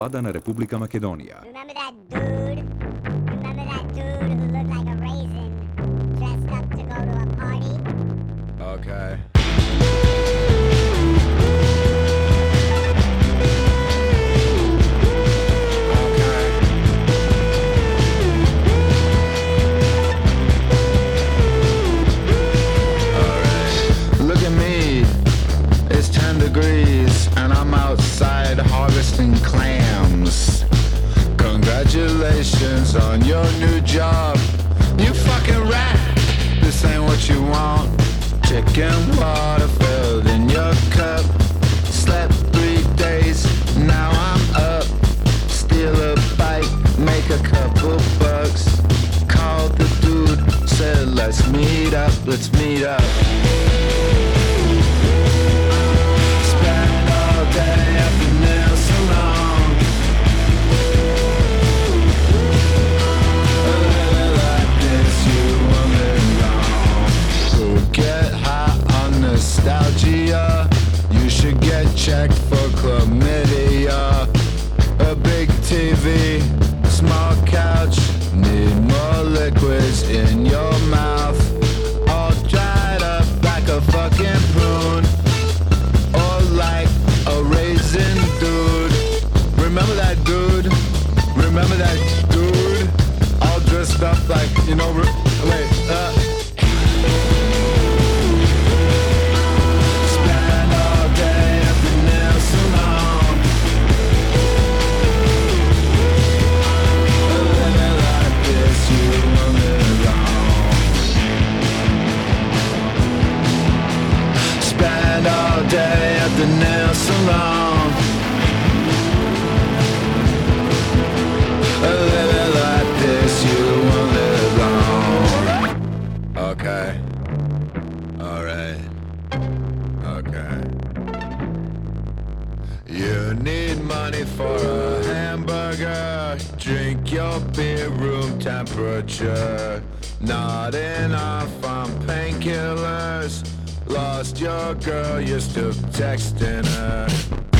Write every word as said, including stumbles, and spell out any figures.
na Republika Makedonija. Remember that dude? Remember that dude who looked like a raisin, dressed up to go to a party? Okay. Degrees and I'm outside harvesting clams. Congratulations on your new job, you fucking rat. This ain't what you want. Chicken water filled in your cup. Slept three days, now I'm up. Steal a bike, make a couple bucks. Called the dude, said let's meet up, let's meet up. Day at the nail salon. A little like this, you won't live long. Who get high on nostalgia? You should get checked for chlamydia. A big T V, small couch. Need more liquids in your mouth. All dried up like a fucking prune. Or like a raisin dude. Remember that dude? Remember that dude? All dressed up like, you know, re- wait, uh spend all day at the nail salon. A living like this, you won't live long. Spend all day at the nail salon. A living like this, you won't live long. Okay. Alright. Okay. You need money for a hamburger. Drink your beer room temperature. Not enough on painkillers. Lost your girl, you're still texting her.